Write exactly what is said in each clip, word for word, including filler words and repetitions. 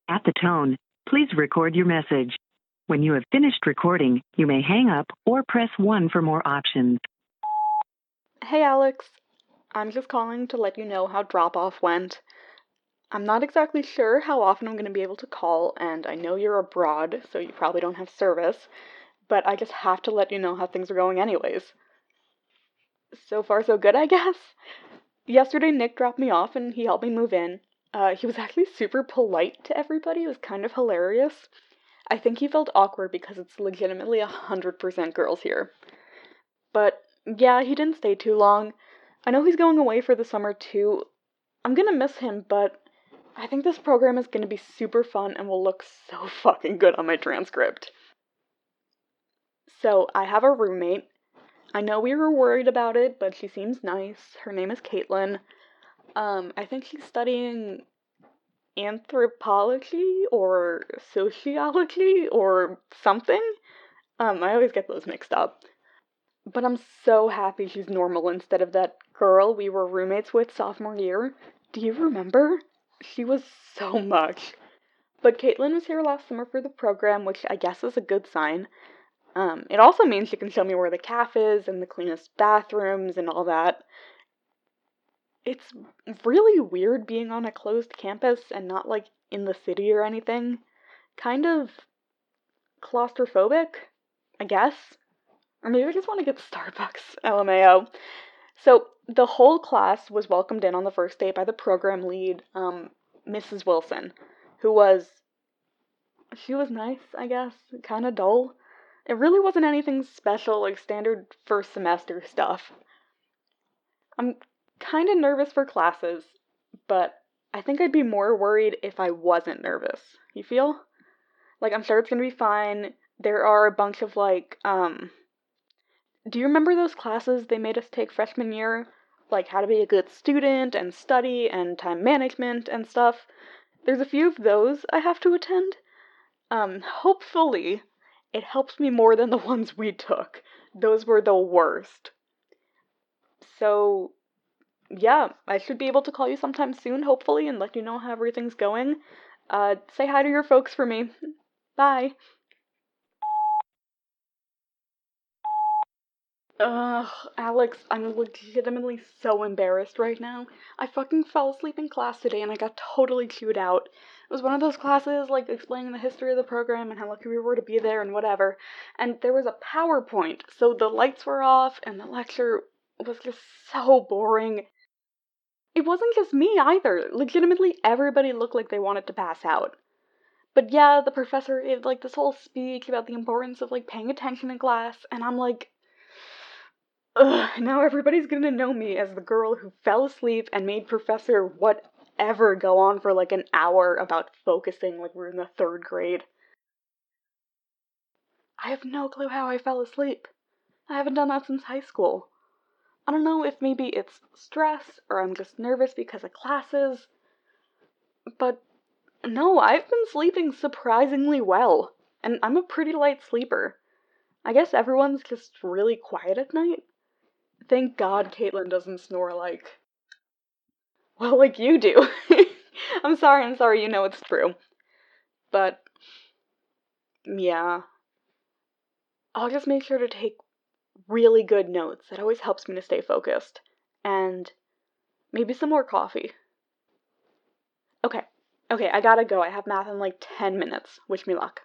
At the tone, please record your message. When you have finished recording, you may hang up or press one for more options. Hey Alex, I'm just calling to let you know how drop-off went. I'm not exactly sure how often I'm going to be able to call, and I know you're abroad, so you probably don't have service, but I just have to let you know how things are going anyways. So far so good, I guess. Yesterday Nick dropped me off and he helped me move in. Uh, he was actually super polite to everybody. It was kind of hilarious. I think he felt awkward because it's legitimately one hundred percent girls here. But yeah, he didn't stay too long. I know he's going away for the summer too. I'm gonna miss him, but I think this program is gonna be super fun and will look so fucking good on my transcript. So, I have a roommate. I know we were worried about it, but she seems nice. Her name is Caitlin. Um, I think she's studying anthropology or sociology or something. Um, I always get those mixed up. But I'm so happy she's normal instead of that girl we were roommates with sophomore year. Do you remember? She was so much. But Caitlin was here last summer for the program, which I guess is a good sign. Um, it also means she can show me where the cafe is and the cleanest bathrooms and all that. It's really weird being on a closed campus and not like in the city or anything. Kind of claustrophobic, I guess. Or maybe I just want to get Starbucks, L M A O. So, the whole class was welcomed in on the first day by the program lead, um, Missus Wilson, who was, she was nice, I guess, kind of dull. It really wasn't anything special, like standard first semester stuff. I'm kind of nervous for classes, but I think I'd be more worried if I wasn't nervous. You feel? Like, I'm sure it's gonna be fine. There are a bunch of, like, um, do you remember those classes they made us take freshman year? Like how to be a good student and study and time management and stuff. There's a few of those I have to attend. Um, hopefully, it helps me more than the ones we took. Those were the worst. So, yeah, I should be able to call you sometime soon, hopefully, and let you know how everything's going. Uh, say hi to your folks for me. Bye. Ugh, Alex, I'm legitimately so embarrassed right now. I fucking fell asleep in class today and I got totally chewed out. It was one of those classes, like, explaining the history of the program and how lucky we were to be there and whatever. And there was a PowerPoint, so the lights were off and the lecture was just so boring. It wasn't just me either. Legitimately, everybody looked like they wanted to pass out. But yeah, the professor gave, like, this whole speech about the importance of, like, paying attention in class, and I'm like, ugh, now everybody's gonna know me as the girl who fell asleep and made Professor whatever go on for like an hour about focusing like we're in the third grade. I have no clue how I fell asleep. I haven't done that since high school. I don't know if maybe it's stress or I'm just nervous because of classes, but no, I've been sleeping surprisingly well, and I'm a pretty light sleeper. I guess everyone's just really quiet at night. Thank God Caitlin doesn't snore like well, like you do. I'm sorry, I'm sorry, you know it's true. But, yeah. I'll just make sure to take really good notes. That always helps me to stay focused. And maybe some more coffee. Okay. Okay, I gotta go. I have math in like ten minutes. Wish me luck.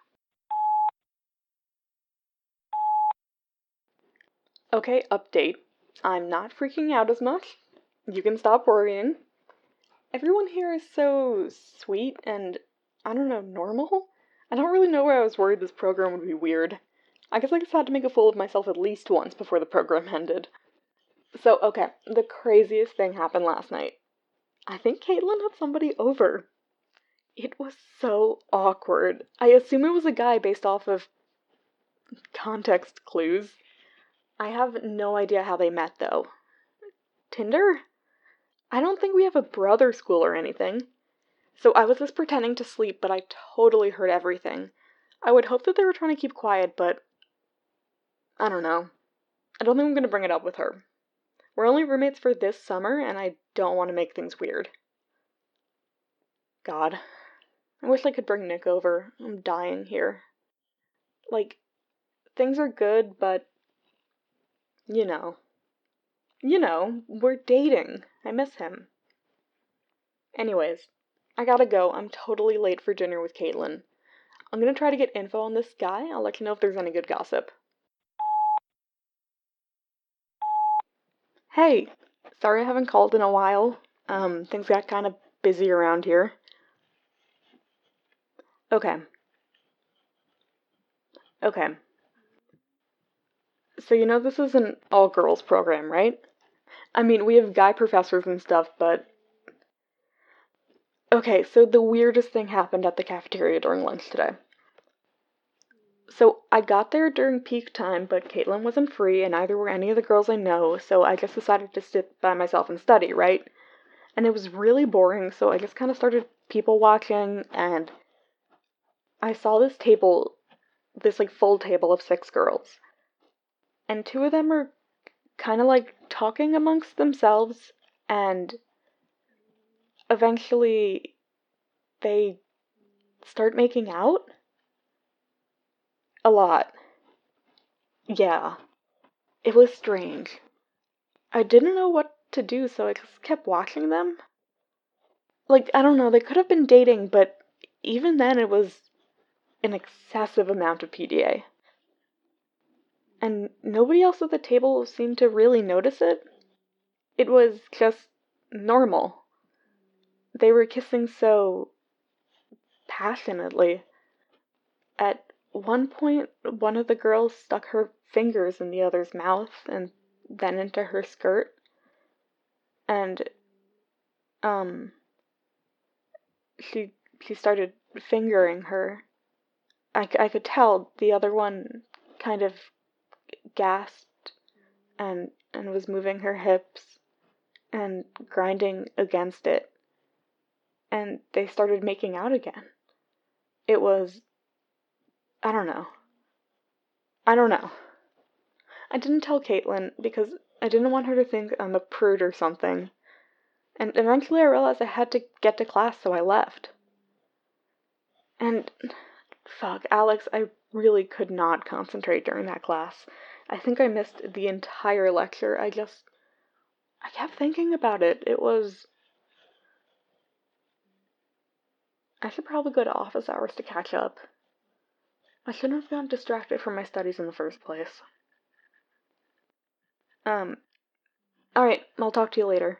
Okay, update. I'm not freaking out as much. You can stop worrying. Everyone here is so sweet and, I don't know, normal? I don't really know why I was worried this program would be weird. I guess I just had to make a fool of myself at least once before the program ended. So, okay, the craziest thing happened last night. I think Caitlin had somebody over. It was so awkward. I assume it was a guy based off of context clues. I have no idea how they met, though. Tinder? I don't think we have a brother school or anything. So I was just pretending to sleep, but I totally heard everything. I would hope that they were trying to keep quiet, but I don't know. I don't think I'm gonna bring it up with her. We're only roommates for this summer, and I don't want to make things weird. God. I wish I could bring Nick over. I'm dying here. Like, things are good, but, you know. You know, we're dating. I miss him. Anyways, I gotta go. I'm totally late for dinner with Caitlin. I'm gonna try to get info on this guy. I'll let you know if there's any good gossip. Hey, sorry I haven't called in a while. Um, things got kind of busy around here. Okay. Okay. So you know this is an all-girls program, right? I mean, we have guy professors and stuff, but... Okay, so the weirdest thing happened at the cafeteria during lunch today. So I got there during peak time, but Caitlin wasn't free, and neither were any of the girls I know, so I just decided to sit by myself and study, right? And it was really boring, so I just kind of started people watching, and I saw this table, this like full table of six girls. And two of them are kind of like talking amongst themselves, and eventually they start making out. A lot. Yeah. It was strange. I didn't know what to do, so I just kept watching them. Like, I don't know, they could have been dating, but even then it was an excessive amount of P D A. And nobody else at the table seemed to really notice it. It was just normal. They were kissing so passionately. At one point, one of the girls stuck her fingers in the other's mouth and then into her skirt. And, um, she, she started fingering her. I, I could tell the other one kind of gasped and, and was moving her hips and grinding against it. And they started making out again. It was, I don't know. I don't know. I didn't tell Caitlin because I didn't want her to think I'm a prude or something. And eventually I realized I had to get to class, so I left. And, fuck, Alex, I really could not concentrate during that class. I think I missed the entire lecture. I just, I kept thinking about it. It was... I should probably go to office hours to catch up. I shouldn't have gotten distracted from my studies in the first place. Um, alright, I'll talk to you later.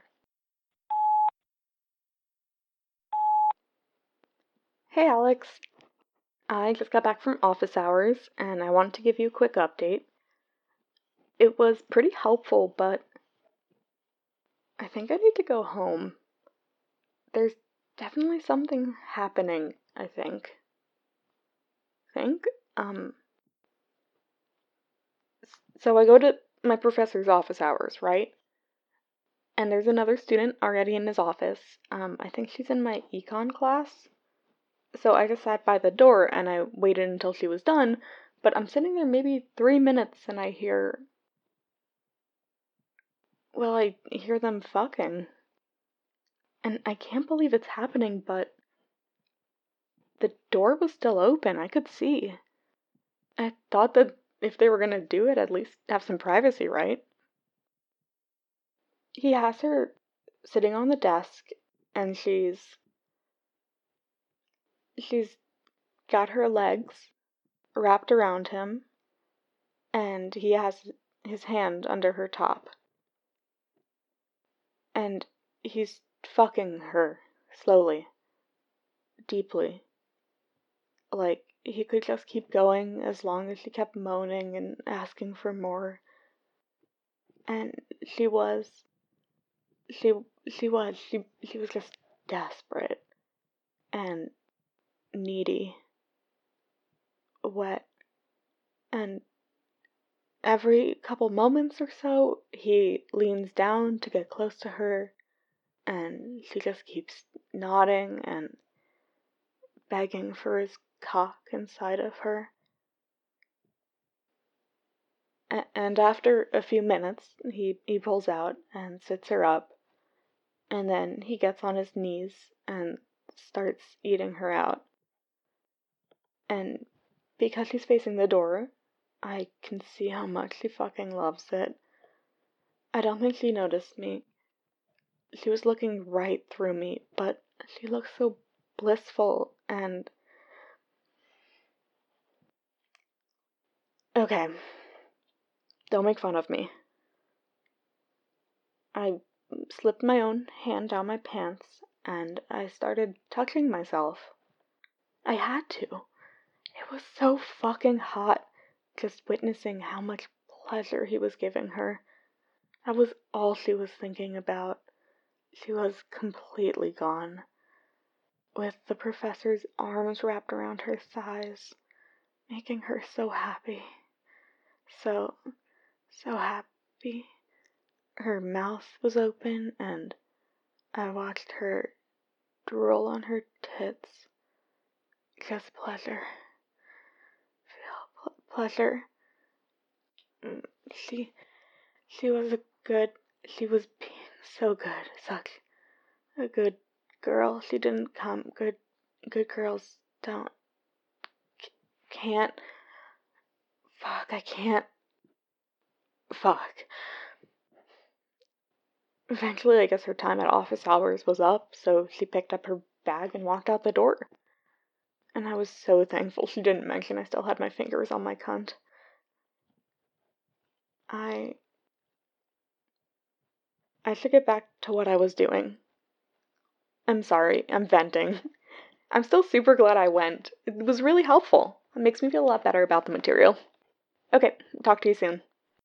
Hey, Alex. I just got back from office hours, and I wanted to give you a quick update. It was pretty helpful, but I think I need to go home. There's definitely something happening, I think. Think? Um, so I go to my professor's office hours, right? And there's another student already in his office. Um, I think she's in my econ class. So I just sat by the door and I waited until she was done, but I'm sitting there maybe three minutes and I hear... Well, I hear them fucking. And I can't believe it's happening, but the door was still open. I could see. I thought that if they were gonna do it, at least have some privacy, right? He has her sitting on the desk, and she's she's got her legs wrapped around him, and he has his hand under her top. And he's fucking her slowly, deeply. Like, he could just keep going as long as she kept moaning and asking for more. And she was, she, she was, she, she was just desperate and needy, wet, and every couple moments or so, he leans down to get close to her, and she just keeps nodding and begging for his cock inside of her. And after a few minutes, he, he pulls out and sits her up, and then he gets on his knees and starts eating her out. And because she's facing the door, I can see how much she fucking loves it. I don't think she noticed me. She was looking right through me, but she looked so blissful and... Okay. Don't make fun of me. I slipped my own hand down my pants, and I started touching myself. I had to. It was so fucking hot, just witnessing how much pleasure he was giving her. That was all she was thinking about. She was completely gone, with the professor's arms wrapped around her thighs, making her so happy. So, so happy. Her mouth was open, and I watched her drool on her tits. Just pleasure. Feel pleasure. She, she was a good, she was being so good, such a good girl. She didn't come. Good, good girls don't, can't, fuck, I can't, fuck. Eventually, I guess her time at office hours was up, so she picked up her bag and walked out the door. And I was so thankful she didn't mention I still had my fingers on my cunt. I... I should get back to what I was doing. I'm sorry, I'm venting. I'm still super glad I went. It was really helpful. It makes me feel a lot better about the material. Okay, talk to you soon.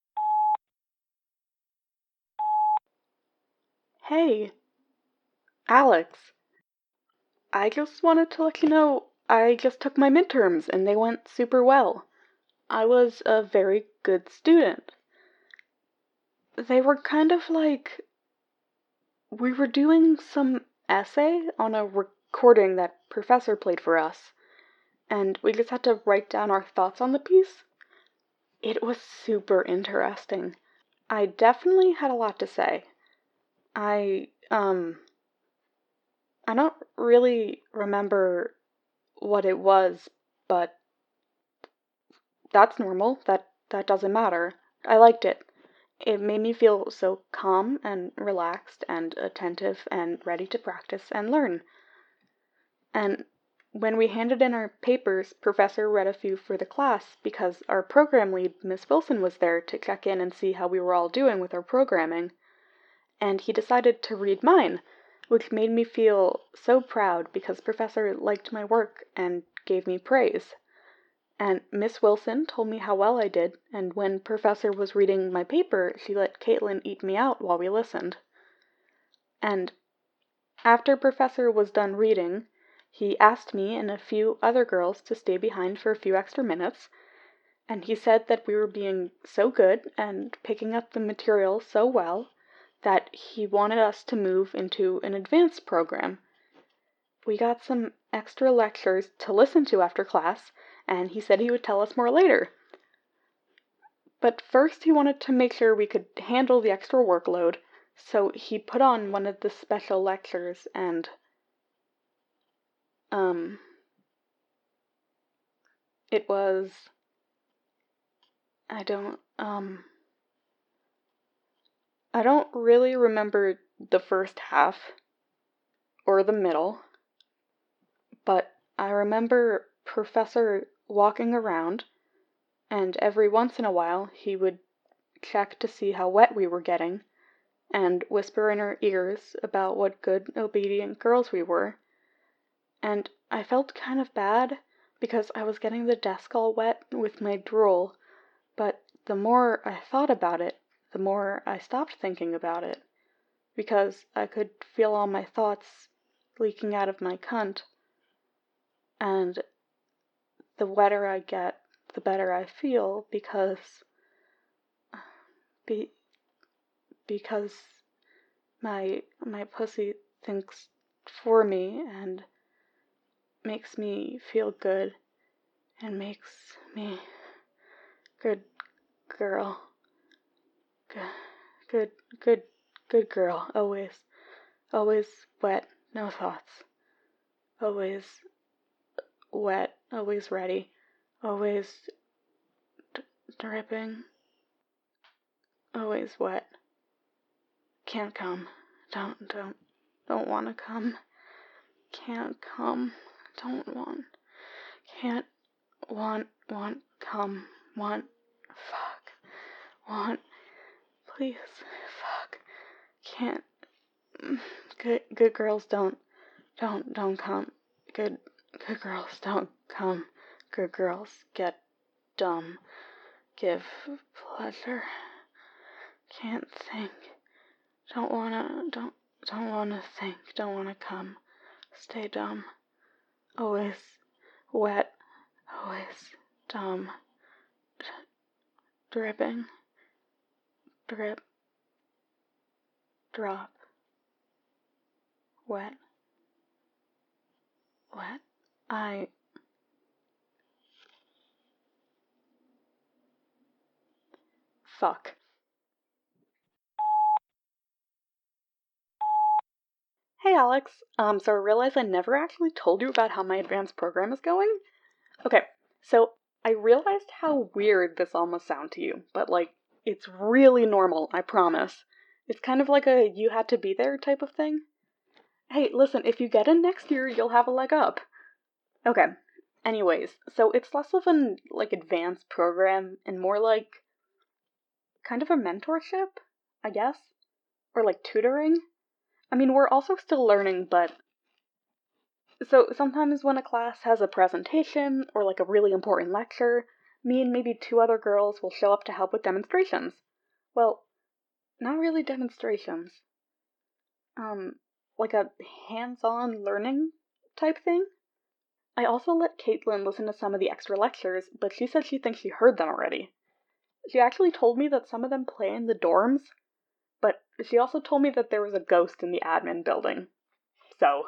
Hey, Alex. I just wanted to let you know I just took my midterms and they went super well. I was a very good student. They were kind of like... We were doing some essay on a recording that Professor played for us, and we just had to write down our thoughts on the piece. It was super interesting. I definitely had a lot to say. I, um... I don't really remember what it was, but that's normal. That that doesn't matter. I liked it. It made me feel so calm and relaxed and attentive and ready to practice and learn. And when we handed in our papers, Professor read a few for the class because our program lead, Miss Wilson, was there to check in and see how we were all doing with our programming. And he decided to read mine, which made me feel so proud because Professor liked my work and gave me praise. And Miss Wilson told me how well I did, and when Professor was reading my paper, she let Caitlin eat me out while we listened. And after Professor was done reading, he asked me and a few other girls to stay behind for a few extra minutes, and he said that we were being so good and picking up the material so well that he wanted us to move into an advanced program. We got some extra lectures to listen to after class, and he said he would tell us more later. But first he wanted to make sure we could handle the extra workload, so he put on one of the special lectures and, um, it was, I don't, um, I don't really remember the first half, or the middle, but I remember Professor walking around, and every once in a while he would check to see how wet we were getting, and whisper in our ears about what good, obedient girls we were. And I felt kind of bad, because I was getting the desk all wet with my drool, but the more I thought about it, the more I stopped thinking about it, because I could feel all my thoughts leaking out of my cunt, and the wetter I get, the better I feel, because... Be, because my my pussy thinks for me and makes me feel good and makes me good girl. Good, good, good, good girl. Always, always wet, no thoughts. always wet, always ready, always d- dripping, always wet. Can't come. Don't, don't, don't want to come. Can't come. Don't want. Can't want, want, come, want, fuck, want, please, fuck, can't. Good, good girls don't, don't, don't come. Good, good girls don't come. Good girls get dumb. Give pleasure. Can't think. Don't wanna, don't, don't wanna think. Don't wanna come. Stay dumb. Always wet. Always dumb. Dripping. Drip. Drop. Wet. Wet. I. Fuck. Hey Alex, um, so I realize I never actually told you about how my advanced program is going. Okay, so I realized how weird this all must sound to you, but like, it's really normal, I promise. It's kind of like a you had to be there type of thing. Hey, listen, if you get in next year, you'll have a leg up. Okay, anyways, so it's less of an, like, advanced program and more like kind of a mentorship, I guess? Or like tutoring? I mean, we're also still learning, but so sometimes when a class has a presentation or like a really important lecture, me and maybe two other girls will show up to help with demonstrations. Well, not really demonstrations. Um, like a hands-on learning type thing. I also let Caitlin listen to some of the extra lectures, but she said she thinks she heard them already. She actually told me that some of them play in the dorms, but she also told me that there was a ghost in the admin building. So.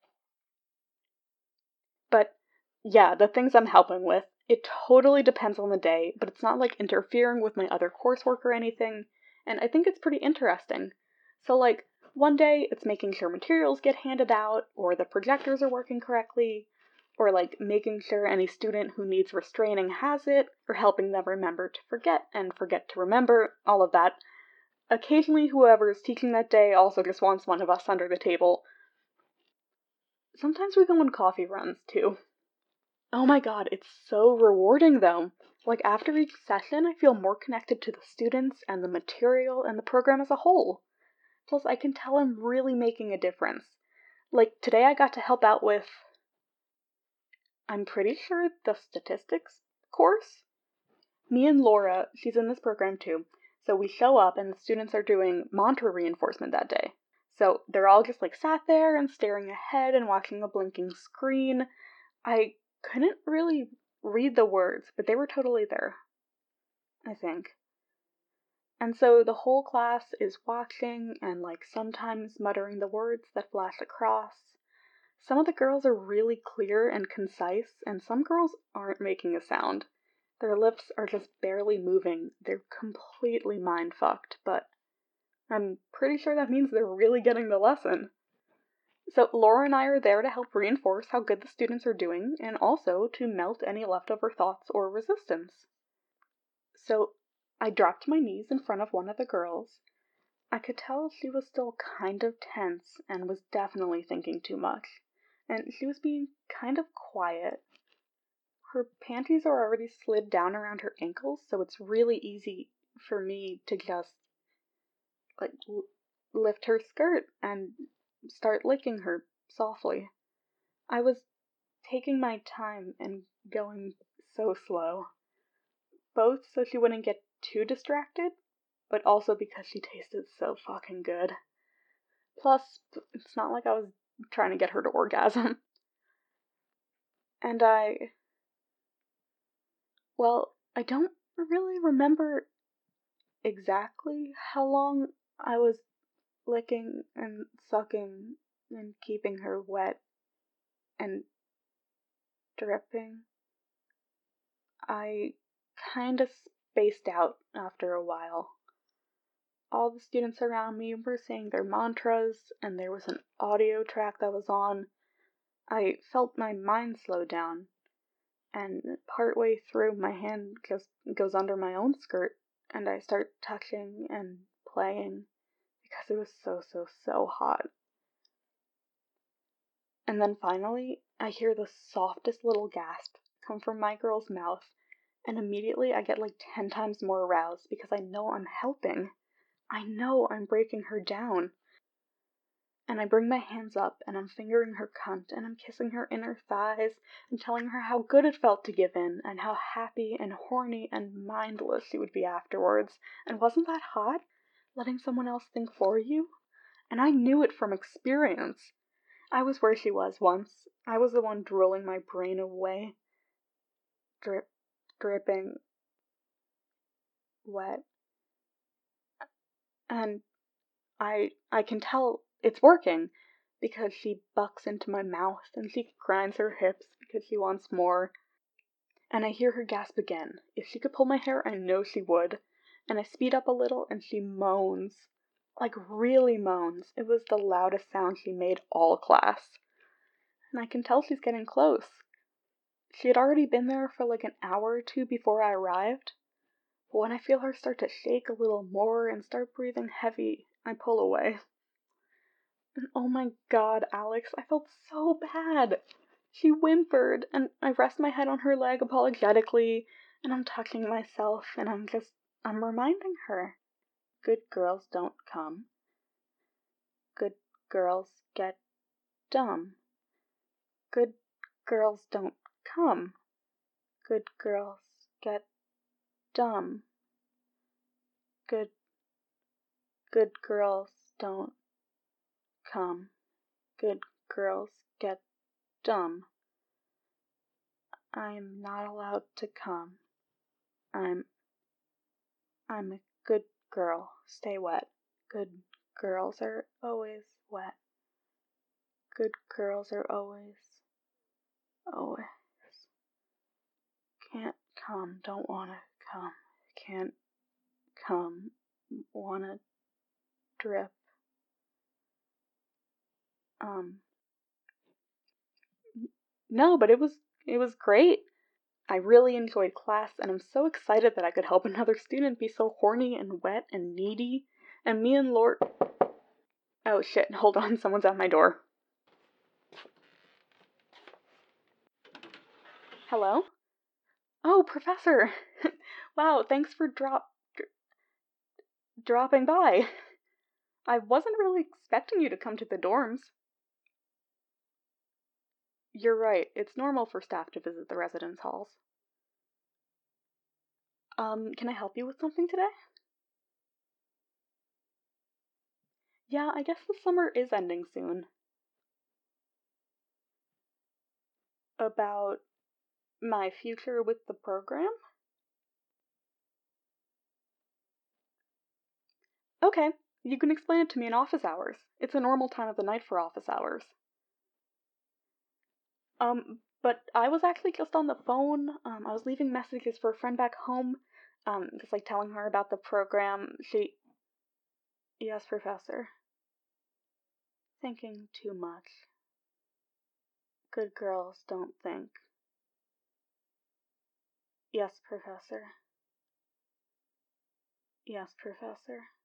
But yeah, the things I'm helping with, it totally depends on the day, but it's not like interfering with my other coursework or anything, and I think it's pretty interesting. So like, one day it's making sure materials get handed out, or the projectors are working correctly, or like making sure any student who needs restraining has it, or helping them remember to forget and forget to remember, all of that. Occasionally whoever is teaching that day also just wants one of us under the table. Sometimes we go on coffee runs too. Oh my god, it's so rewarding though. Like after each session, I feel more connected to the students and the material and the program as a whole. Plus, I can tell I'm really making a difference. Like today I got to help out with, I'm pretty sure, the statistics course? Me and Laura, she's in this program too, so we show up and the students are doing mantra reinforcement that day. So they're all just like sat there and staring ahead and watching a blinking screen. I couldn't really read the words, but they were totally there, I think. And so the whole class is watching and like sometimes muttering the words that flash across. Some of the girls are really clear and concise, and some girls aren't making a sound. Their lips are just barely moving. They're completely mind-fucked, but I'm pretty sure that means they're really getting the lesson. So Laura and I are there to help reinforce how good the students are doing, and also to melt any leftover thoughts or resistance. So I dropped to my knees in front of one of the girls. I could tell she was still kind of tense and was definitely thinking too much, and she was being kind of quiet. Her panties are already slid down around her ankles, so it's really easy for me to just, like, l- lift her skirt and start licking her softly. I was taking my time and going so slow, both so she wouldn't get too distracted, but also because she tasted so fucking good. Plus, it's not like I was trying to get her to orgasm. And I, well, I don't really remember exactly how long I was licking and sucking and keeping her wet and dripping. I kind of spaced out after a while. All the students around me were saying their mantras, and there was an audio track that was on. I felt my mind slow down, and partway through, my hand just goes under my own skirt, and I start touching and playing because it was so, so, so hot. And then finally, I hear the softest little gasp come from my girl's mouth, and immediately I get like ten times more aroused because I know I'm helping. I know I'm breaking her down. And I bring my hands up and I'm fingering her cunt and I'm kissing her inner thighs and telling her how good it felt to give in and how happy and horny and mindless she would be afterwards. And wasn't that hot? Letting someone else think for you? And I knew it from experience. I was where she was once. I was the one drooling my brain away. Drip, dripping, wet. And I I can tell it's working because she bucks into my mouth and she grinds her hips because she wants more. And I hear her gasp again. If she could pull my hair, I know she would. And I speed up a little and she moans. Like really moans. It was the loudest sound she made all class. And I can tell she's getting close. She had already been there for like an hour or two before I arrived. But when I feel her start to shake a little more and start breathing heavy, I pull away. And oh my god, Alex, I felt so bad. She whimpered, and I rest my head on her leg apologetically, and I'm touching myself, and I'm just, I'm reminding her. Good girls don't come. Good girls get dumb. Good girls don't come. Good girls get dumb. Good, good girls don't come. Good girls get dumb. I'm not allowed to come. I'm, I'm a good girl. Stay wet. Good girls are always wet. Good girls are always, always. Can't come, don't wanna come. Can't come, wanna drip. Um, no, but it was, it was great. I really enjoyed class, and I'm so excited that I could help another student be so horny and wet and needy. And me and Lord... Oh shit, hold on, someone's at my door. Hello? Oh, Professor! Wow, thanks for drop... Dr- dropping by. I wasn't really expecting you to come to the dorms. You're right, it's normal for staff to visit the residence halls. Um, can I help you with something today? Yeah, I guess the summer is ending soon. About my future with the program? Okay, you can explain it to me in office hours. It's a normal time of the night for office hours. Um, but I was actually just on the phone. Um, I was leaving messages for a friend back home. Um, just like telling her about the program. She... Yes, Professor. Thinking too much. Good girls don't think. Yes, Professor. Yes, Professor.